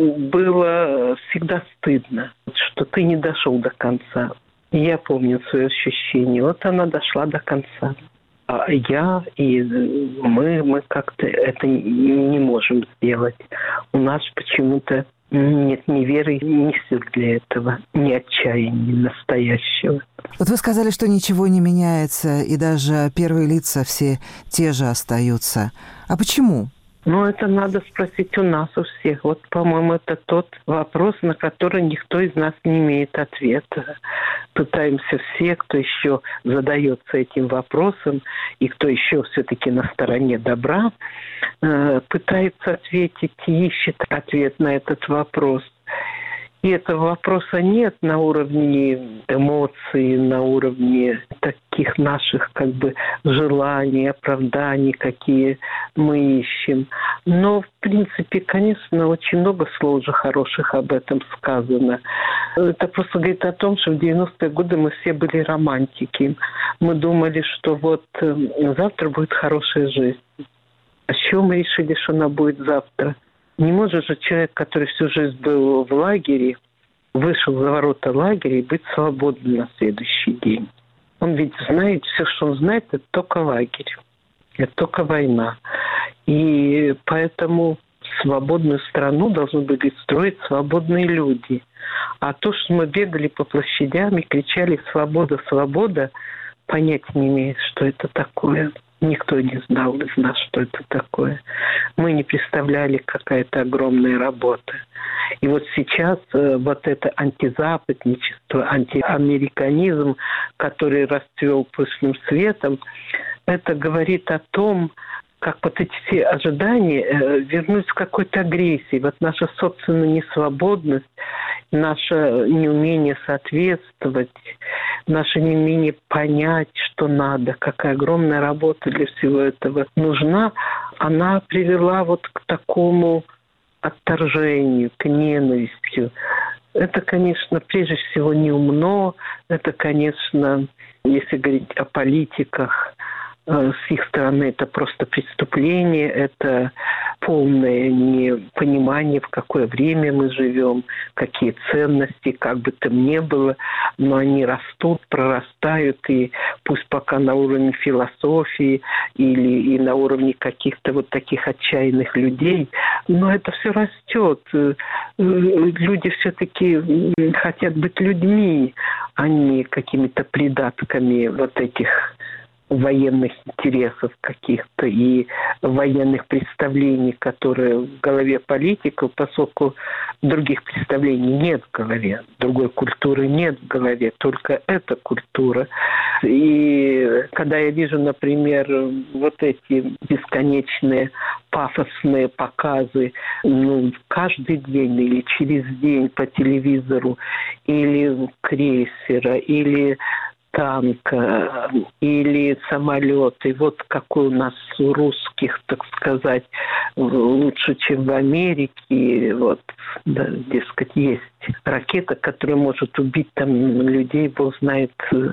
было всегда стыдно, что ты не дошел до конца. И я помню свои ощущения. Вот она дошла до конца. А я и мы, мы как-то это не можем сделать. У нас почему-то нет ни веры, ни сил для этого, ни отчаяния настоящего. Вот вы сказали, что ничего не меняется, и даже первые лица все те же остаются. А почему? Ну, это надо спросить у нас, у всех. Вот, по-моему, это тот вопрос, на который никто из нас не имеет ответа. Пытаемся все, кто еще задается этим вопросом, и кто еще все-таки на стороне добра, пытается ответить и ищет ответ на этот вопрос. И этого вопроса нет на уровне эмоций, на уровне таких наших как бы желаний, оправданий, какие мы ищем. Но, в принципе, конечно, очень много слов же хороших об этом сказано. Это просто говорит о том, что в девяностые годы мы все были романтики. Мы думали, что вот завтра будет хорошая жизнь. А с чего мы решили, что она будет завтра? Не может же человек, который всю жизнь был в лагере, вышел за ворота лагеря и быть свободным на следующий день. Он ведь знает, все, что он знает, это только лагерь, это только война. И поэтому свободную страну должны были строить свободные люди. А то, что мы бегали по площадям и кричали «Свобода, свобода», понятия не имеет, что это такое. Никто не знал из нас, что это такое. Мы не представляли, какая это огромная работа. И вот сейчас э, вот это антизападничество, антиамериканизм, который расцвел пышным светом, это говорит о том, как вот эти все ожидания э, вернуть в какой-то агрессии. Вот наша собственная несвободность, наше неумение соответствовать, наше неумение понять, что надо, какая огромная работа для всего этого нужна, она привела вот к такому отторжению, к ненависти. Это, конечно, прежде всего неумно, это, конечно, если говорить о политиках, с их стороны это просто преступление, это полное непонимание, в какое время мы живем, какие ценности, как бы там ни было, но они растут, прорастают, и пусть пока на уровне философии или и на уровне каких-то вот таких отчаянных людей, но это все растет. Люди все-таки хотят быть людьми, а не какими-то придатками вот этих военных интересов каких-то и военных представлений, которые в голове политиков, поскольку других представлений нет в голове, другой культуры нет в голове, только эта культура. И когда я вижу, например, вот эти бесконечные пафосные показы, ну, каждый день или через день по телевизору, или крейсера, или танка или самолеты. Вот какой у нас у русских, так сказать, лучше, чем в Америке. Вот, да, дескать, есть ракета, которая может убить там людей, бог знает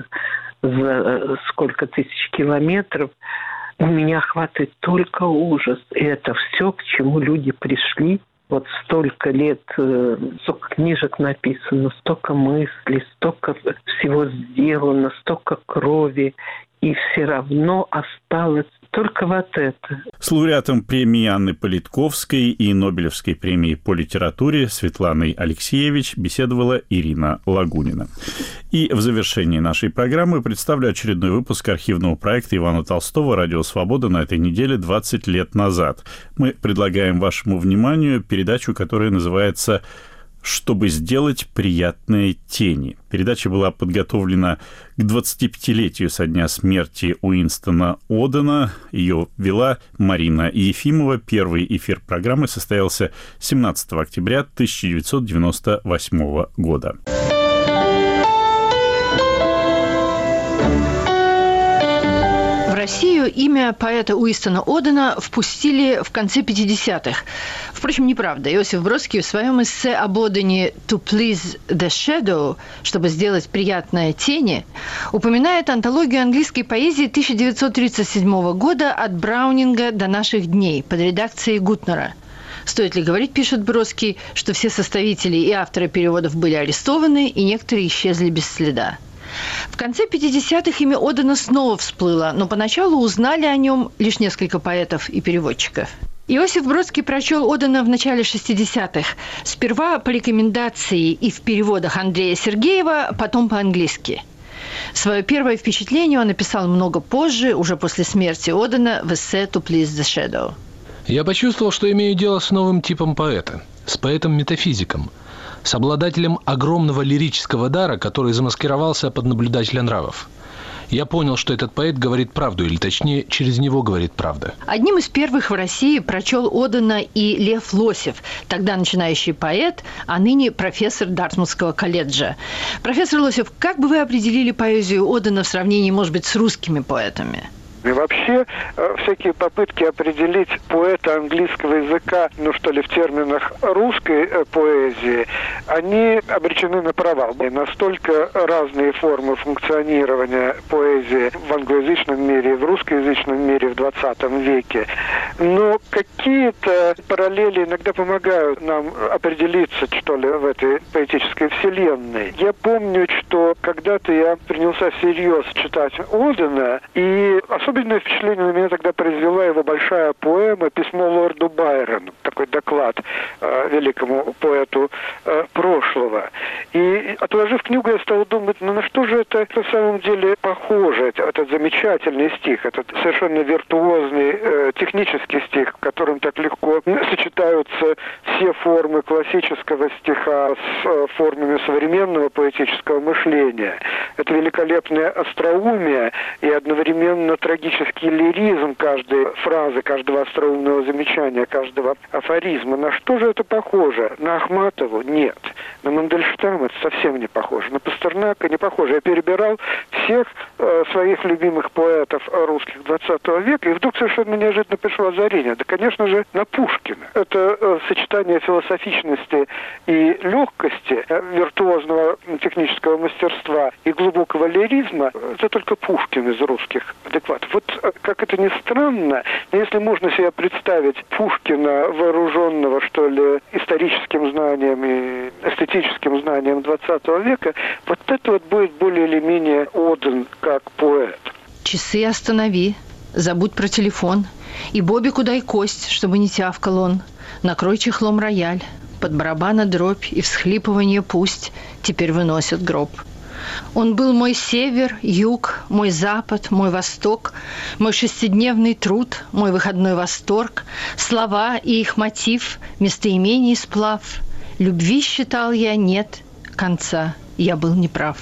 за сколько тысяч километров. У меня охватывает только ужас. И это все, к чему люди пришли Вот столько лет, столько книжек написано, столько мыслей, столько всего сделано, столько крови, и все равно осталось только вот это. С лауреатом премии Анны Политковской и Нобелевской премии по литературе Светланой Алексеевич беседовала Ирина Лагунина. И в завершении нашей программы представлю очередной выпуск архивного проекта Ивана Толстого «Радио Свобода» на этой неделе двадцать лет назад. Мы предлагаем вашему вниманию передачу, которая называется «Чтобы сделать приятные тени». Передача была подготовлена к двадцатипятилетию со дня смерти Уинстона Одена. Ее вела Марина Ефимова. Первый эфир программы состоялся семнадцатого октября тысяча девятьсот девяносто восьмого года. В Россию имя поэта Уинстона Одена впустили в конце пятидесятых. Впрочем, неправда. Иосиф Бродский в своем эссе об Одене «To please the shadow», чтобы сделать приятное тени, упоминает антологию английской поэзии тысяча девятьсот тридцать седьмого года «От Браунинга до наших дней» под редакцией Гутнера. Стоит ли говорить, пишет Бродский, что все составители и авторы переводов были арестованы, и некоторые исчезли без следа. В конце пятидесятых имя Одена снова всплыло, но поначалу узнали о нем лишь несколько поэтов и переводчиков. Иосиф Бродский прочел Одена в начале шестидесятых. Сперва по рекомендации и в переводах Андрея Сергеева, потом по-английски. Свое первое впечатление он написал много позже, уже после смерти Одена, в эссе «To please the shadow». Я почувствовал, что имею дело с новым типом поэта, с поэтом-метафизиком, с обладателем огромного лирического дара, который замаскировался под наблюдателя нравов. Я понял, что этот поэт говорит правду, или точнее, через него говорит правда. Одним из первых в России прочел Одена и Лев Лосев, тогда начинающий поэт, а ныне профессор Дартмутского колледжа. Профессор Лосев, как бы вы определили поэзию Одена в сравнении, может быть, с русскими поэтами? И вообще всякие попытки определить поэта английского языка, ну что ли, в терминах русской поэзии, они обречены на провал. И настолько разные формы функционирования поэзии в англоязычном мире и в русскоязычном мире в двадцатом веке. Но какие-то параллели иногда помогают нам определиться, что ли, в этой поэтической вселенной. Я помню, что когда-то я принялся всерьез читать Одена, и особенно Особенное впечатление на меня тогда произвела его большая поэма «Письмо лорду Байрону», такой доклад э, великому поэту э, прошлого. И, отложив книгу, я стал думать, ну на что же это на самом деле похоже, этот замечательный стих, этот совершенно виртуозный э, технический стих, в котором так легко сочетаются все формы классического стиха с э, формами современного поэтического мышления. Это великолепное остроумие и одновременно трагическое лиризм каждой фразы, каждого остроумного замечания, каждого афоризма. На что же это похоже? На Ахматову? Нет. На Мандельштама это совсем не похоже. На Пастернака не похоже. Я перебирал всех э, своих любимых поэтов русских двадцатого века, и вдруг совершенно неожиданно пришло озарение. Да, конечно же, на Пушкина. Это э, сочетание философичности и легкости, э, виртуозного технического мастерства и глубокого лиризма. Это только Пушкин из русских адекватов. Вот, как это ни странно, но если можно себе представить Пушкина, вооруженного, что ли, историческим знанием и эстетическим знанием двадцатого века, вот это вот будет более или менее Оден как поэт. Часы останови, забудь про телефон, и Бобику дай кость, чтобы не тявкал он. Накрой чехлом рояль, под барабана дробь и всхлипывание пусть теперь выносят гроб. Он был мой север, юг, мой запад, мой восток, мой шестидневный труд, мой выходной восторг, слова и их мотив, местоимений сплав. Любви считал я нет конца, я был неправ.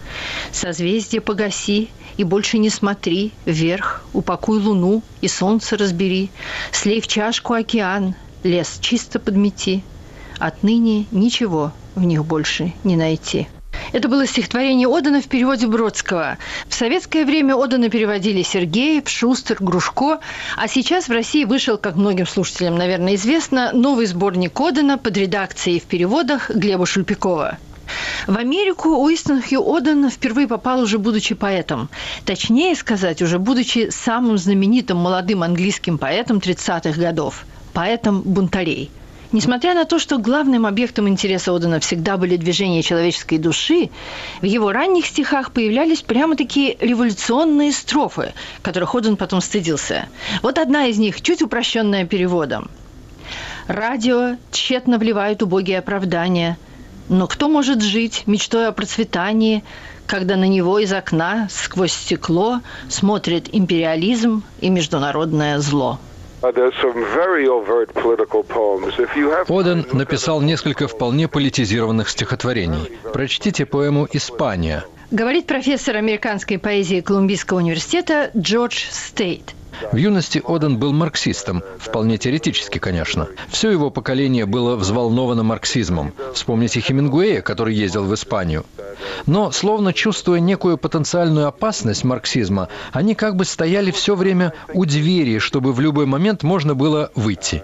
Созвездие погаси и больше не смотри вверх, упакуй луну и солнце разбери, слей в чашку океан, лес чисто подмети. Отныне ничего в них больше не найти. Это было стихотворение Одена в переводе Бродского. В советское время Одена переводили Сергеев, Шустер, Грушко, а сейчас в России вышел, как многим слушателям, наверное, известно, новый сборник Одена под редакцией в переводах Глеба Шульпикова. В Америку Уинстон Хью Оден впервые попал уже будучи поэтом. Точнее сказать, уже будучи самым знаменитым молодым английским поэтом тридцатых годов. Поэтом бунтарей. Несмотря на то, что главным объектом интереса Одена всегда были движения человеческой души, в его ранних стихах появлялись прямо-таки революционные строфы, которых Оден потом стыдился. Вот одна из них, чуть упрощенная переводом. «Радио тщетно вливает убогие оправдания, но кто может жить мечтой о процветании, когда на него из окна сквозь стекло смотрит империализм и международное зло?» Оден написал несколько вполне политизированных стихотворений. Прочтите поэму «Испания». Говорит профессор американской поэзии Колумбийского университета Джордж Стейт. В юности Оден был марксистом, вполне теоретически, конечно. Все его поколение было взволновано марксизмом. Вспомните Хемингуэя, который ездил в Испанию. Но, словно чувствуя некую потенциальную опасность марксизма, они как бы стояли все время у двери, чтобы в любой момент можно было выйти.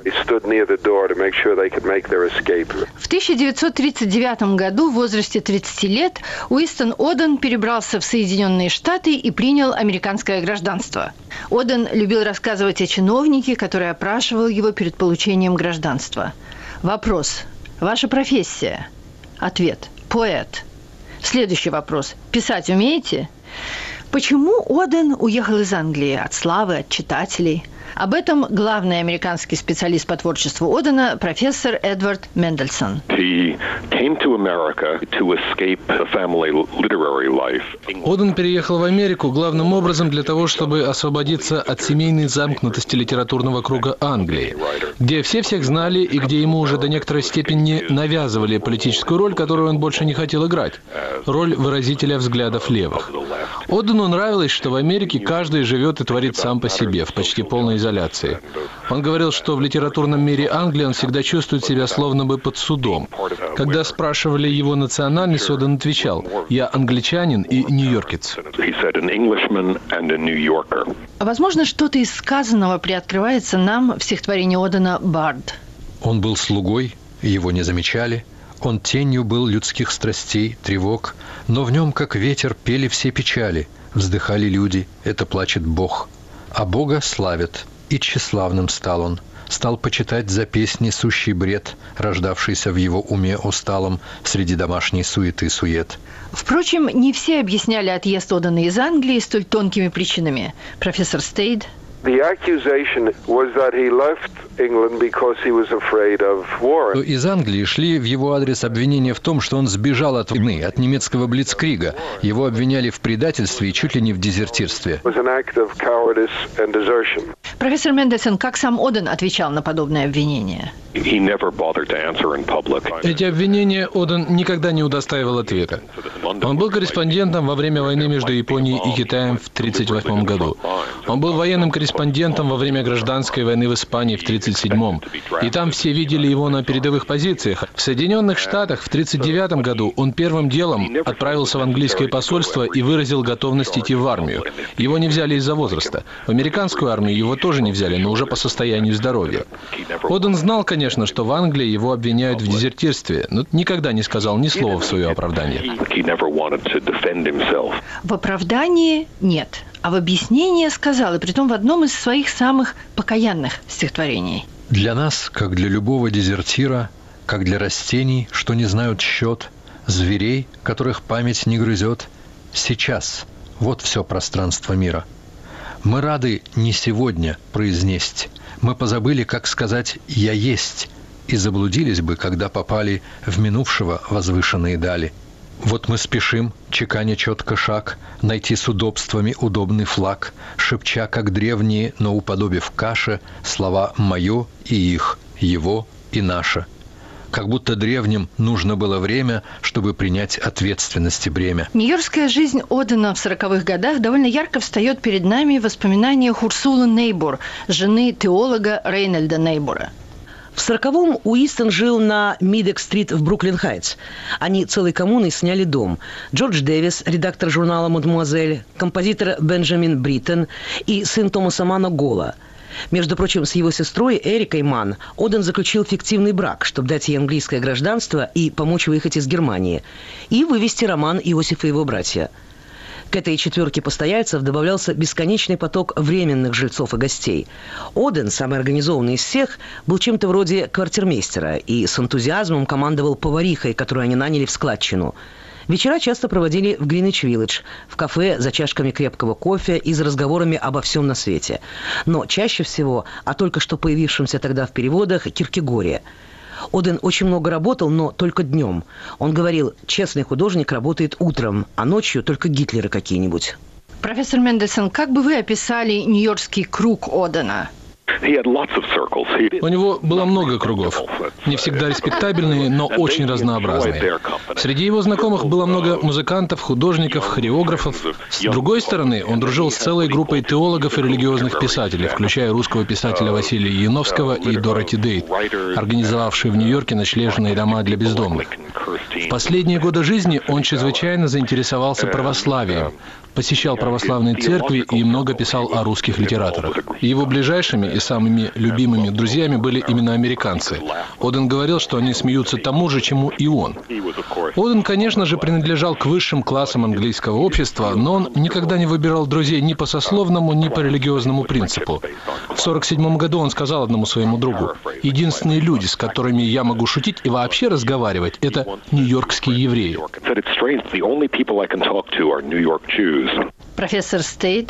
В тысяча девятьсот тридцать девятом году в возрасте тридцати лет Уинстон Оден перебрался в Соединенные Штаты и принял американское гражданство. Оден любил рассказывать о чиновнике, который опрашивал его перед получением гражданства. Вопрос. Ваша профессия? Ответ. Поэт. Следующий вопрос. Писать умеете? Почему Оден уехал из Англии? От славы, от читателей? Об этом главный американский специалист по творчеству Одена, профессор Эдвард Мендельсон. Оден переехал в Америку главным образом для того, чтобы освободиться от семейной замкнутости литературного круга Англии, где все всех знали и где ему уже до некоторой степени навязывали политическую роль, которую он больше не хотел играть – роль выразителя взглядов левых. Одену нравилось, что в Америке каждый живет и творит сам по себе, в почти полной изоляции. Он говорил, что в литературном мире Англии он всегда чувствует себя словно бы под судом. Когда спрашивали его национальность, Оден отвечал: «Я англичанин и нью-йоркец». Возможно, что-то из сказанного приоткрывается нам в стихотворении Одена «Бард». Он был слугой, его не замечали. Он тенью был людских страстей, тревог, но в нем, как ветер, пели все печали. Вздыхали люди, это плачет Бог. А Бога славят, и тщеславным стал он. Стал почитать за песни сущий бред, рождавшийся в его уме усталом среди домашней суеты-сует. Впрочем, не все объясняли отъезд Одена из Англии столь тонкими причинами. Профессор Стейд. Из Англии шли в его адрес обвинения в том, что он сбежал от войны, от немецкого блицкрига. Его обвиняли в предательстве и чуть ли не в дезертирстве. Профессор Мендельсон, как сам Оден отвечал на подобные обвинения? Эти обвинения Оден никогда не удостаивал ответа. Он был корреспондентом во время войны между Японией и Китаем в тысяча девятьсот тридцать восьмом году. Он был военным корреспондентом во время гражданской войны в Испании в тысяча девятьсот тридцать седьмом. И там все видели его на передовых позициях. В Соединенных Штатах в тысяча девятьсот тридцать девятом году он первым делом отправился в английское посольство и выразил готовность идти в армию. Его не взяли из-за возраста. В американскую армию его тоже не взяли, но уже по состоянию здоровья. Оден знал, конечно, что в Англии его обвиняют в дезертирстве, но никогда не сказал ни слова в свое оправдание. В оправдании нет, а в объяснении сказал, и притом в одном из своих самых покаянных стихотворений. Для нас, как для любого дезертира, как для растений, что не знают счет, зверей, которых память не грызет, сейчас вот все пространство мира. Мы рады не сегодня произнесть. Мы позабыли, как сказать «я есть», и заблудились бы, когда попали в минувшего возвышенные дали. Вот мы спешим, чеканя четко шаг, найти с удобствами удобный флаг, шепча, как древние, но уподобив каше, слова «моё» и «их», «его» и «наше». Как будто древним нужно было время, чтобы принять ответственности бремя. Нью-йоркская жизнь Одена в сороковых годах довольно ярко встает перед нами в воспоминаниях Урсулы Нейбор, жены теолога Рейнольда Нейбора. В сороковом Уинстон жил на Мидек-стрит в Бруклин-Хайтс. Они целой коммуной сняли дом. Джордж Дэвис, редактор журнала «Мадемуазель», композитор Бенджамин Бриттон и сын Томаса Мана Голла. Между прочим, с его сестрой Эрикой Ман Оден заключил фиктивный брак, чтобы дать ей английское гражданство и помочь выехать из Германии, и вывести роман «Иосиф и его братья». К этой четверке постояльцев добавлялся бесконечный поток временных жильцов и гостей. Оден, самый организованный из всех, был чем-то вроде квартирмейстера и с энтузиазмом командовал поварихой, которую они наняли в складчину. Вечера часто проводили в Гринвич-Виллидж, в кафе за чашками крепкого кофе и за разговорами обо всем на свете. Но чаще всего о только что появившемся тогда в переводах Киркегоре. Оден очень много работал, но только днем. Он говорил, честный художник работает утром, а ночью только Гитлеры какие-нибудь. Профессор Мендельсон, как бы вы описали Нью-Йоркский круг Одена? У него было много кругов. Не всегда респектабельные, но очень разнообразные. Среди его знакомых было много музыкантов, художников, хореографов. С другой стороны, он дружил с целой группой теологов и религиозных писателей, включая русского писателя Василия Яновского и Дороти Дейт, организовавшие в Нью-Йорке ночлежные дома для бездомных. В последние годы жизни он чрезвычайно заинтересовался православием, посещал православные церкви и много писал о русских литераторах. Его ближайшими и самыми любимыми друзьями были именно американцы. Оден говорил, что они смеются тому же, чему и он. Оден, конечно же, принадлежал к высшим классам английского общества, но он никогда не выбирал друзей ни по сословному, ни по религиозному принципу. В сорок седьмом году он сказал одному своему другу: «Единственные люди, с которыми я могу шутить и вообще разговаривать, это нью-йоркские евреи». Профессор Стейт.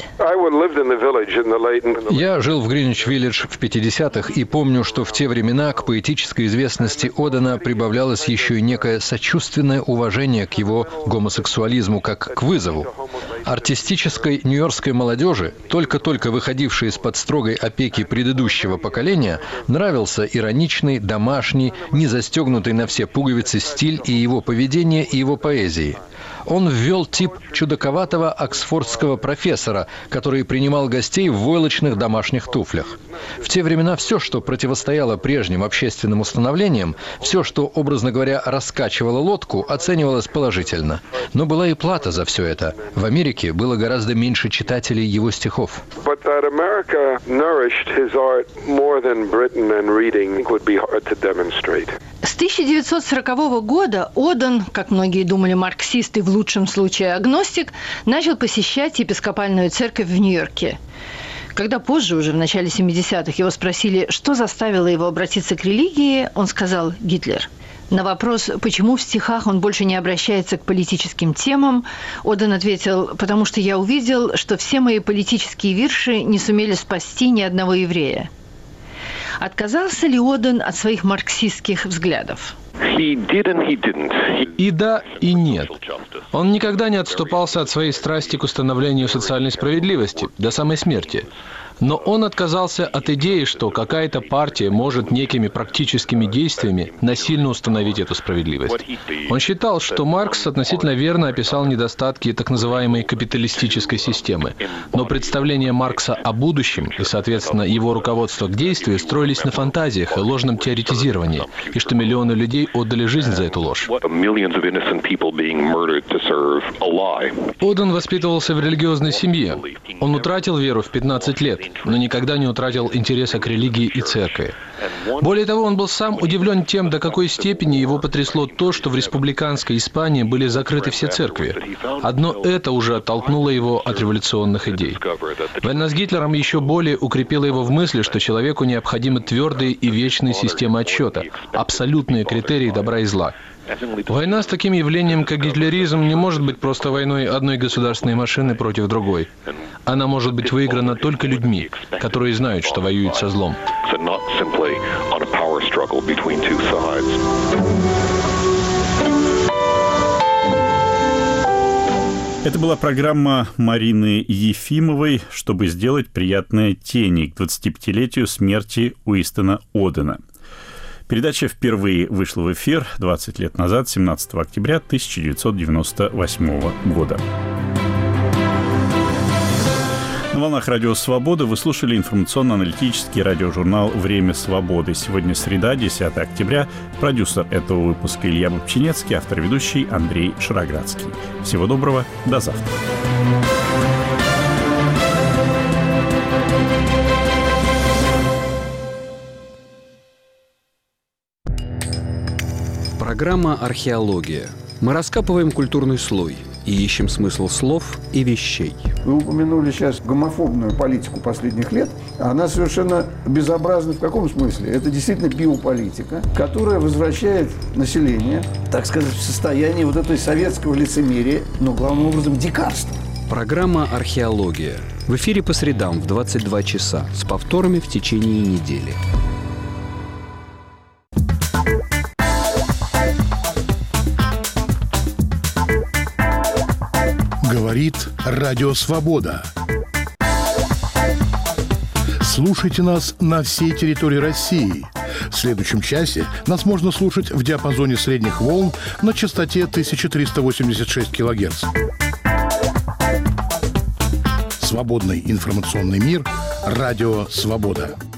Я жил в Гринвич-Виллидж в пятидесятых и помню, что в те времена к поэтической известности Одена прибавлялось еще и некое сочувственное уважение к его гомосексуализму как к вызову. Артистической нью-йоркской молодежи, только-только выходившей из-под строгой опеки предыдущего поколения, нравился ироничный, домашний, не застегнутый на все пуговицы стиль и его поведение, и его поэзии. Он ввел тип чудаковатого оксфордского профессора, который принимал гостей в войлочных домашних туфлях. В те времена все, что противостояло прежним общественным установлениям, все, что, образно говоря, раскачивало лодку, оценивалось положительно. Но была и плата за все это. В Америке было гораздо меньше читателей его стихов. С тысяча девятьсот сорокового года Оден, как многие думали, марксист и в лучшем случае агностик, начал посещать епископальную церковь в Нью-Йорке. Когда позже, уже в начале семидесятых, его спросили, что заставило его обратиться к религии, он сказал: «Гитлер». На вопрос, почему в стихах он больше не обращается к политическим темам, Оден ответил: «Потому что я увидел, что все мои политические вирши не сумели спасти ни одного еврея». Отказался ли Оден от своих марксистских взглядов? И да, и нет. Он никогда не отступался от своей страсти к установлению социальной справедливости до самой смерти. Но он отказался от идеи, что какая-то партия может некими практическими действиями насильно установить эту справедливость. Он считал, что Маркс относительно верно описал недостатки так называемой капиталистической системы. Но представления Маркса о будущем и, соответственно, его руководство к действию строились на фантазиях и ложном теоретизировании, и что миллионы людей отдали жизнь за эту ложь. Оден воспитывался в религиозной семье. Он утратил веру в пятнадцать лет, но никогда не утратил интереса к религии и церкви. Более того, он был сам удивлен тем, до какой степени его потрясло то, что в республиканской Испании были закрыты все церкви. Одно это уже оттолкнуло его от революционных идей. Война с Гитлером еще более укрепила его в мысли, что человеку необходимы твердые и вечные системы отсчета, абсолютные критерии добра и зла. Война с таким явлением, как гитлеризм, не может быть просто войной одной государственной машины против другой. Она может быть выиграна только людьми, которые знают, что воюют со злом. Это была программа Марины Ефимовой, чтобы сделать приятное тени к двадцатипятилетию смерти Уинстона Одена. Передача впервые вышла в эфир двадцать лет назад, семнадцатого октября тысяча девятьсот девяносто восьмого года. На волнах Радио Свобода вы слушали информационно-аналитический радиожурнал «Время свободы». Сегодня среда, десятого октября. Продюсер этого выпуска Илья Бобчинецкий, автор-ведущий Андрей Шароградский. Всего доброго, до завтра. Программа «Археология». Мы раскапываем культурный слой, и ищем смысл слов и вещей. Вы упомянули сейчас гомофобную политику последних лет. Она совершенно безобразна в каком смысле? Это действительно биополитика, которая возвращает население, так сказать, в состояние вот этой советского лицемерия, но главным образом дикарства. Программа «Археология». В эфире по средам в двадцать два часа с повторами в течение недели. Говорит Радио Свобода. Слушайте нас на всей территории России. В следующем часе нас можно слушать в диапазоне средних волн на частоте тысяча триста восемьдесят шесть килогерц. Свободный информационный мир. Радио Свобода.